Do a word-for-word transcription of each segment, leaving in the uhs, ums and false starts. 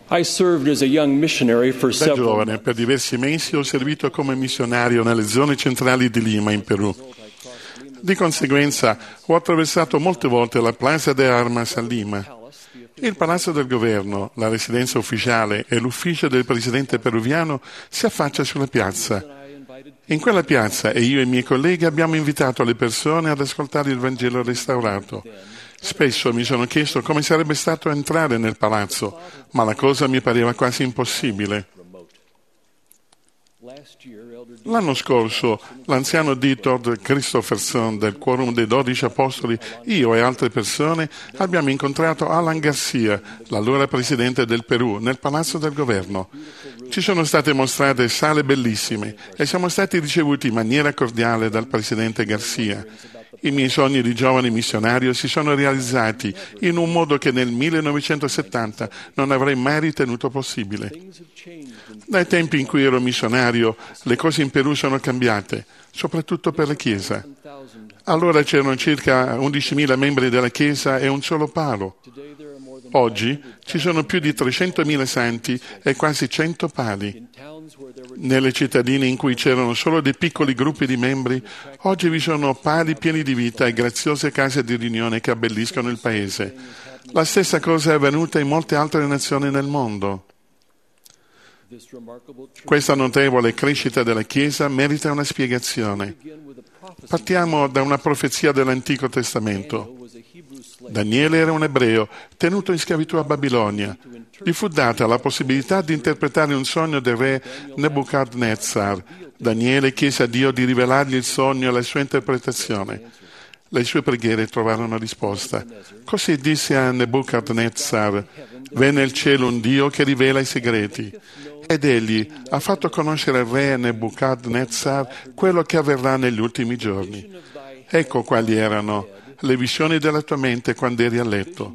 I served as a young missionary for Da several giovane, per diversi mesi, ho servito come missionario nelle zone centrali di Lima, in Perù. Di conseguenza, ho attraversato molte volte la Plaza de Armas a Lima. Il Palazzo del Governo, la residenza ufficiale e l'ufficio del presidente peruviano si affaccia sulla piazza. In quella piazza e io e i miei colleghi abbiamo invitato le persone ad ascoltare il Vangelo restaurato. Spesso mi sono chiesto come sarebbe stato entrare nel palazzo, ma la cosa mi pareva quasi impossibile. L'anno scorso, l'anziano D. Todd Christopherson del Quorum dei Dodici Apostoli, io e altre persone abbiamo incontrato Alan Garcia, l'allora presidente del Perù, nel Palazzo del Governo. Ci sono state mostrate sale bellissime e siamo stati ricevuti in maniera cordiale dal presidente Garcia. I miei sogni di giovane missionario si sono realizzati in un modo che nel millenovecentosettanta non avrei mai ritenuto possibile. Dai tempi in cui ero missionario, le cose in Perù sono cambiate, soprattutto per la Chiesa. Allora c'erano circa undicimila membri della Chiesa e un solo palo. Oggi ci sono più di trecentomila santi e quasi cento pali. Nelle cittadine in cui c'erano solo dei piccoli gruppi di membri, oggi vi sono pali pieni di vita e graziose case di riunione che abbelliscono il paese. La stessa cosa è avvenuta in molte altre nazioni nel mondo. Questa notevole crescita della Chiesa merita una spiegazione. Partiamo da una profezia dell'Antico Testamento. Daniele era un ebreo, tenuto in schiavitù a Babilonia. Gli fu data la possibilità di interpretare un sogno del re Nebuchadnezzar. Daniele chiese a Dio di rivelargli il sogno e la sua interpretazione. Le sue preghiere trovarono risposta. Così disse a Nebuchadnezzar: «V'è nel cielo un Dio che rivela i segreti». Ed egli ha fatto conoscere al re Nebuchadnezzar quello che avverrà negli ultimi giorni. Ecco quali erano le visioni della tua mente quando eri a letto.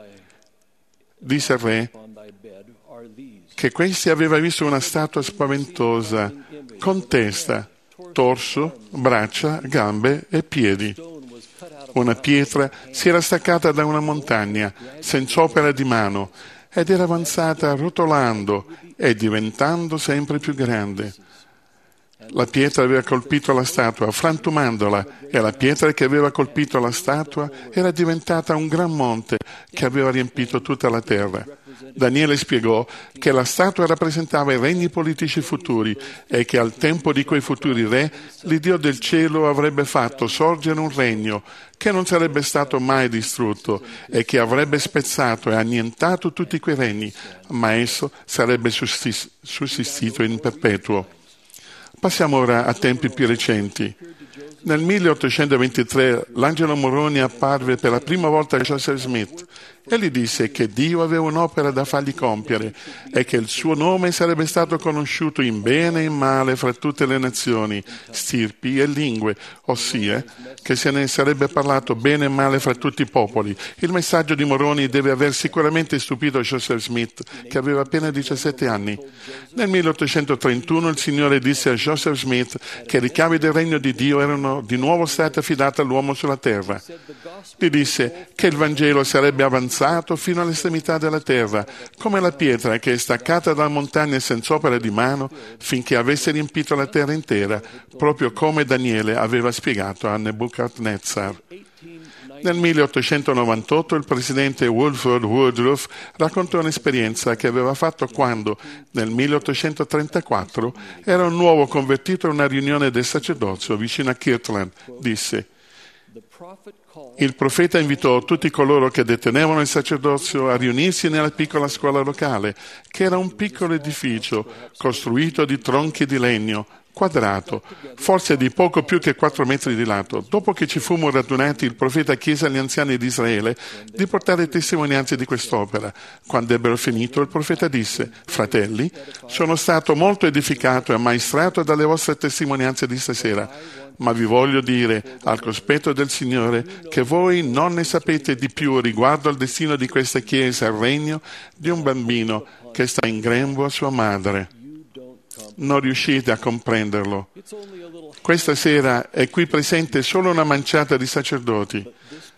Disse il re che questi aveva visto una statua spaventosa, con testa, torso, braccia, gambe e piedi. Una pietra si era staccata da una montagna, senza opera di mano, ed era avanzata rotolando e diventando sempre più grande. La pietra aveva colpito la statua, frantumandola, e la pietra che aveva colpito la statua era diventata un gran monte che aveva riempito tutta la terra. Daniele spiegò che la statua rappresentava i regni politici futuri e che al tempo di quei futuri re l'Iddio del cielo avrebbe fatto sorgere un regno che non sarebbe stato mai distrutto e che avrebbe spezzato e annientato tutti quei regni, ma esso sarebbe sussistito in perpetuo. Passiamo ora a tempi più recenti. Nel milleottocentoventitré l'Angelo Moroni apparve per la prima volta a Joseph Smith e gli disse che Dio aveva un'opera da fargli compiere e che il suo nome sarebbe stato conosciuto in bene e in male fra tutte le nazioni, stirpi e lingue, ossia che se ne sarebbe parlato bene e male fra tutti i popoli. Il messaggio di Moroni deve aver sicuramente stupito Joseph Smith, che aveva appena diciassette anni. Nel milleottocentotrentuno il Signore disse a Joseph Smith che le chiavi del regno di Dio erano di nuovo state affidate all'uomo sulla terra. Gli disse che il Vangelo sarebbe avanzato fino all'estremità della terra, come la pietra che è staccata dalla montagna senza opera di mano, finché avesse riempito la terra intera, proprio come Daniele aveva spiegato a Nebuchadnezzar. Nel milleottocentonovantotto il presidente Wilford Woodruff raccontò un'esperienza che aveva fatto quando, nel milleottocentotrentaquattro, era un nuovo convertito a una riunione del sacerdozio vicino a Kirtland. Disse: il profeta invitò tutti coloro che detenevano il sacerdozio a riunirsi nella piccola scuola locale, che era un piccolo edificio costruito di tronchi di legno, quadrato, forse di poco più che quattro metri di lato. Dopo che ci fummo radunati, il profeta chiese agli anziani di Israele di portare testimonianze di quest'opera. Quando ebbero finito, il profeta disse: fratelli, sono stato molto edificato e ammaestrato dalle vostre testimonianze di stasera, ma vi voglio dire, al cospetto del Signore, che voi non ne sapete di più riguardo al destino di questa Chiesa, al regno di un bambino che sta in grembo a sua madre. Non riuscite a comprenderlo. Questa sera è qui presente solo una manciata di sacerdoti,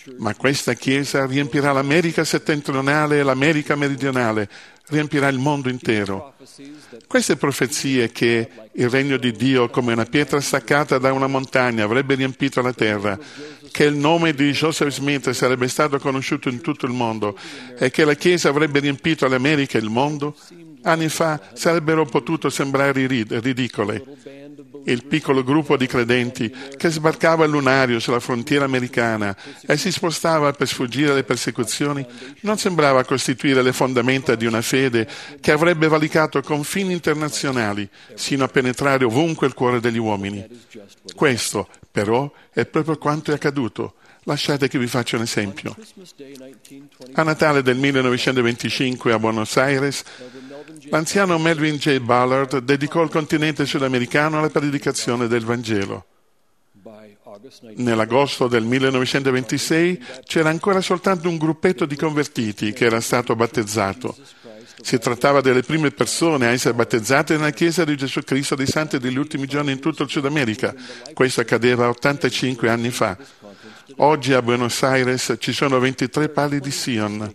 Ma questa Chiesa riempirà l'America settentrionale e l'America meridionale, riempirà il mondo intero. Queste profezie che il regno di Dio, come una pietra staccata da una montagna, avrebbe riempito la terra, che il nome di Joseph Smith sarebbe stato conosciuto in tutto il mondo e che la Chiesa avrebbe riempito l'America e il mondo, anni fa sarebbero potuto sembrare ridicole. Il piccolo gruppo di credenti che sbarcava il lunario sulla frontiera americana e si spostava per sfuggire alle persecuzioni non sembrava costituire le fondamenta di una fede che avrebbe valicato confini internazionali sino a penetrare ovunque il cuore degli uomini. Questo, però, è proprio quanto è accaduto. Lasciate che vi faccia un esempio. A Natale del millenovecentoventicinque a Buenos Aires, l'anziano Melvin J. Ballard dedicò il continente sudamericano alla predicazione del Vangelo. Nell'agosto del millenovecentoventisei c'era ancora soltanto un gruppetto di convertiti che era stato battezzato. Si trattava delle prime persone a essere battezzate nella Chiesa di Gesù Cristo dei Santi degli Ultimi Giorni in tutto il Sud America. Questo accadeva ottantacinque anni fa. Oggi a Buenos Aires ci sono ventitré pali di Sion,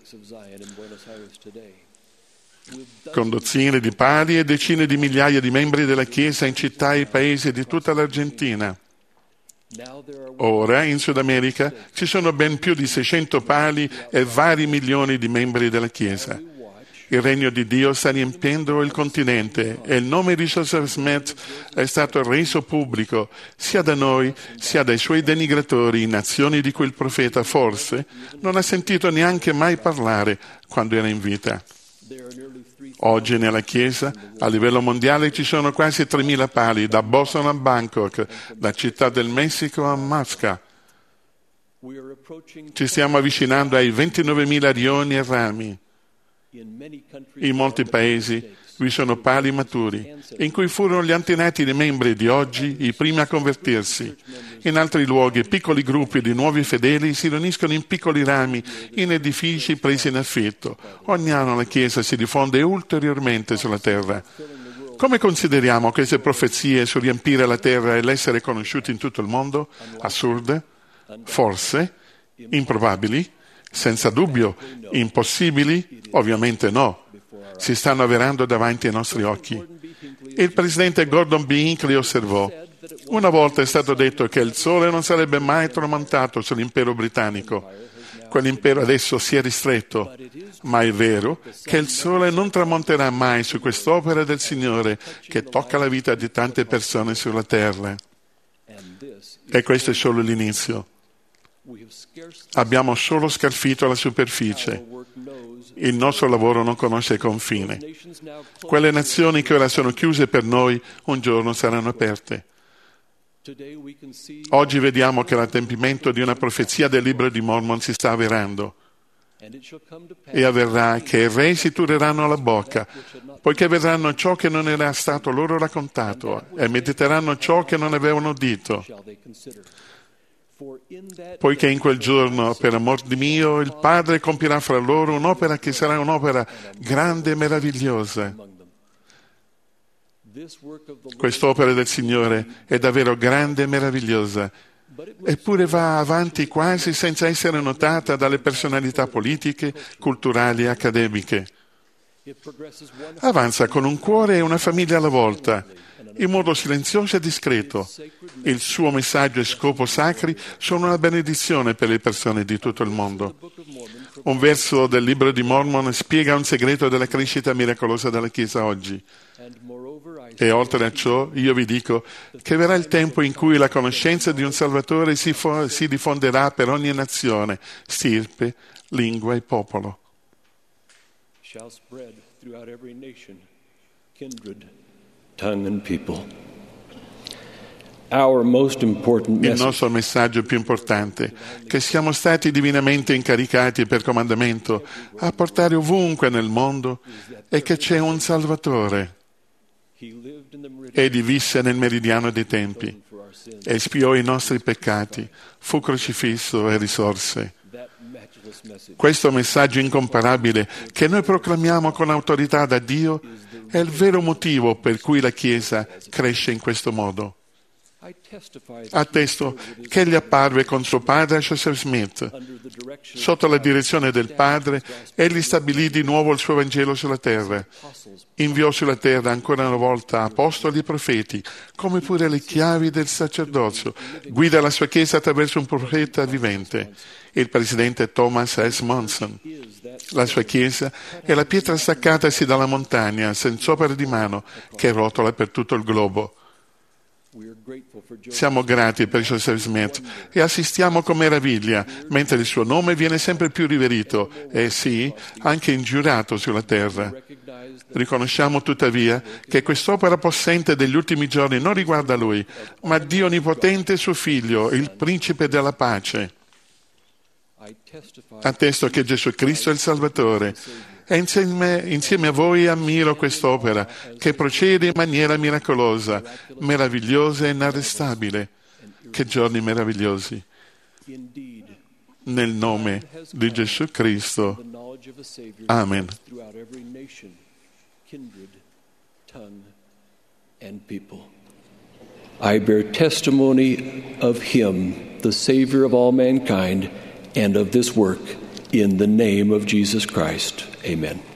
con dozzine di pali e decine di migliaia di membri della Chiesa in città e paesi di tutta l'Argentina. Ora in Sud America ci sono ben più di seicento pali e vari milioni di membri della Chiesa. Il regno di Dio sta riempiendo il continente e il nome di Joseph Smith è stato reso pubblico sia da noi sia dai suoi denigratori in nazioni di cui il profeta forse non ha sentito neanche mai parlare quando era in vita. Oggi nella Chiesa, a livello mondiale, ci sono quasi tremila pali, da Boston a Bangkok, da Città del Messico a Mosca. Ci stiamo avvicinando ai ventinovemila rioni e rami. In molti paesi vi sono pali maturi, in cui furono gli antenati dei membri di oggi i primi a convertirsi. In altri luoghi, piccoli gruppi di nuovi fedeli si riuniscono in piccoli rami, in edifici presi in affitto. Ogni anno la Chiesa si diffonde ulteriormente sulla terra. Come consideriamo queste profezie su riempire la terra e l'essere conosciuti in tutto il mondo? Assurde? Forse? Improbabili? Senza dubbio, impossibili? Ovviamente no. Si stanno avverando davanti ai nostri occhi. Il presidente Gordon B. Hinckley osservò: una volta è stato detto che il sole non sarebbe mai tramontato sull'impero britannico. Quell'impero adesso si è ristretto, ma è vero che il sole non tramonterà mai su quest'opera del Signore che tocca la vita di tante persone sulla terra. E questo è solo l'inizio. Abbiamo solo scalfito la superficie. Il nostro lavoro non conosce confine. Quelle nazioni che ora sono chiuse per noi, un giorno saranno aperte. Oggi vediamo che l'adempimento di una profezia del libro di Mormon si sta avverando. E avverrà che i re si tureranno la bocca, poiché vedranno ciò che non era stato loro raccontato e mediteranno ciò che non avevano udito. Poiché in quel giorno, per amor di mio, il Padre compirà fra loro un'opera che sarà un'opera grande e meravigliosa. Quest'opera del Signore è davvero grande e meravigliosa, eppure va avanti quasi senza essere notata dalle personalità politiche, culturali e accademiche. Avanza con un cuore e una famiglia alla volta, in modo silenzioso e discreto. Il suo messaggio e scopo sacri sono una benedizione per le persone di tutto il mondo. Un verso del libro di Mormon spiega un segreto della crescita miracolosa della Chiesa oggi. E oltre a ciò, io vi dico che verrà il tempo in cui la conoscenza di un Salvatore si, fo- si diffonderà per ogni nazione, stirpe, lingua e popolo. Shall spread throughout every nation, kindred, tongue and people. Our most important Il message. nostro messaggio più importante, che siamo stati divinamente incaricati per comandamento a portare ovunque nel mondo, è che c'è un Salvatore. Egli visse nel meridiano dei tempi, espiò i nostri peccati, fu crocifisso e risorse. Questo messaggio incomparabile che noi proclamiamo con autorità da Dio è il vero motivo per cui la Chiesa cresce in questo modo. Attesto che egli apparve con suo padre a Joseph Smith. Sotto la direzione del padre, egli stabilì di nuovo il suo Vangelo sulla terra. Inviò sulla terra ancora una volta apostoli e profeti, come pure le chiavi del sacerdozio. Guida la sua Chiesa attraverso un profeta vivente, il presidente Thomas S. Monson. La sua Chiesa è la pietra staccatasi dalla montagna, senza opera di mano, che rotola per tutto il globo. Siamo grati per Joseph Smith e assistiamo con meraviglia, mentre il suo nome viene sempre più riverito e, sì, anche ingiurato sulla terra. Riconosciamo tuttavia che quest'opera possente degli ultimi giorni non riguarda lui, ma Dio Onnipotente e suo Figlio, il Principe della pace. Attesto che Gesù Cristo è il Salvatore e insieme, insieme a voi ammiro quest'opera che procede in maniera miracolosa, meravigliosa e inarrestabile. Che giorni meravigliosi! Nel nome di Gesù Cristo. Amen. I bear testimony of Him, the Savior of all mankind, and of this work in the name of Jesus Christ. Amen.